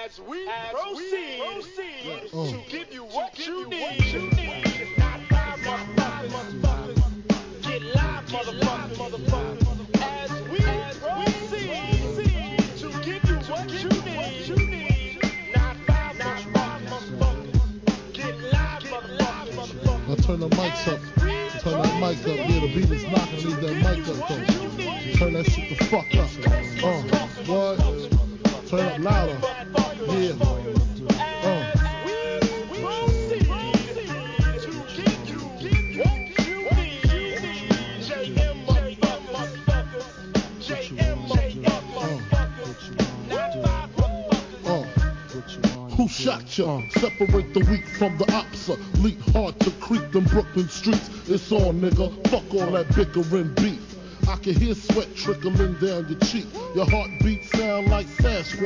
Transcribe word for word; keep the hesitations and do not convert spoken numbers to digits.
As we as proceed, proceed uh. to give you what to you need. What you need. It's not five motherfuckers, motherfuckers. Get live, motherfuckers, motherfuckers. As we as proceed to give you what you need. What you need. Not five motherfuckers. Get live, motherfuckers, motherfuckers. Now turn the mics up. Turn that mic up. Yeah, the beat is knocking. I need that mic up though. Turn that shit the fuck up. Uh, what? Turn up louder. Yeah. Uh. Who shot ya? Uh. Separate the weak from the opsa. Leap hard to creep them Brooklyn streets. It's on, nigga. Fuck all that bickering beef. I can hear sweat trickling down your cheek. Your heartbeat sound like Sasquatch.